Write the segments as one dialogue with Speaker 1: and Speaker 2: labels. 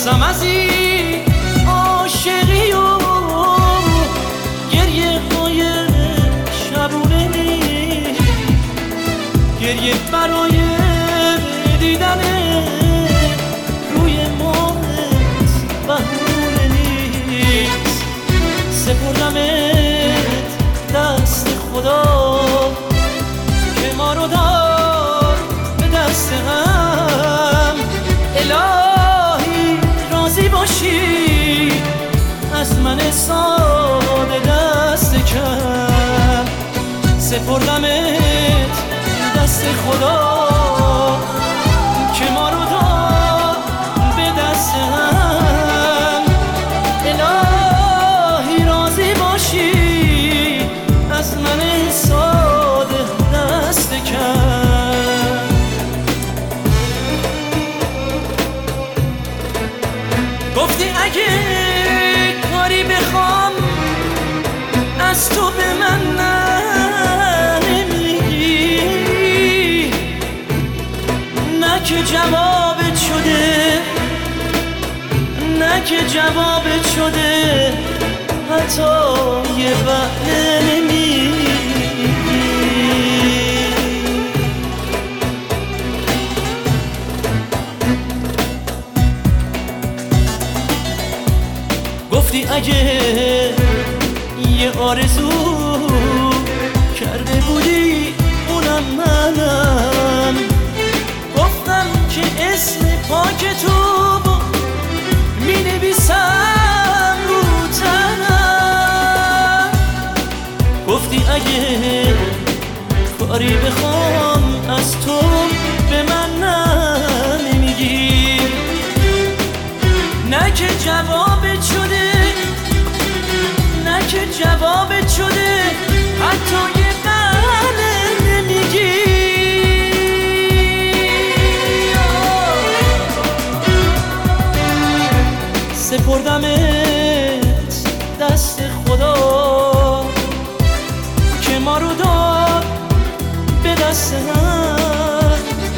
Speaker 1: ترسم از این عاشقی و گریه های شبونه نیست، گریه برای دیدن روی ماهت بهونه نیست. سپردمت دست خدا که ما رو داد به دست هم. الهی راضی باشی از من ساده دست کم. سپردمت دست خدا که ما رو داد به دست هم. الهی راضی باشی از من ساده دست کم. گفتی اگه کاری بخوام از تو به من نمیگی، نه که جوابت شده، نه که جوابت شده، حتی یه بهونه نمیگی. گفتی اگه یه آرزو کرده بودی اونم منم، گفتم که اسم پاک تو می نویسم رو تنم. گفتی اگه کاری بخوام از تو به من نمیگی، نه که جوابت شده، نه که جوابت شده، حتی یه بله نمیگی. سپردمت دست خدا که ما رو داد به دست هم.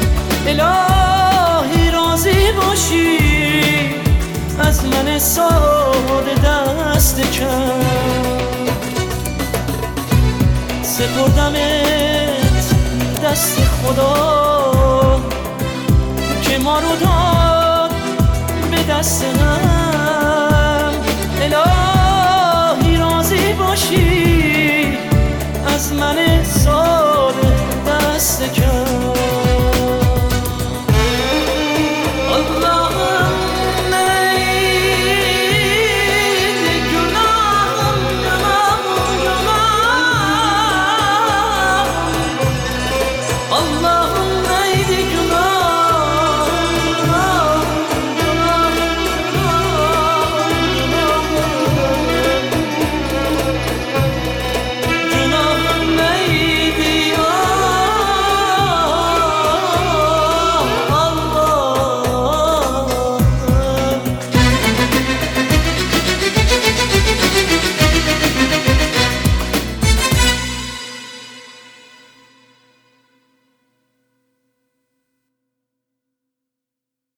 Speaker 1: الهی راضی باشی از من ساده دست کم. سپردمت دست خدا که ما رو داد به دست هم.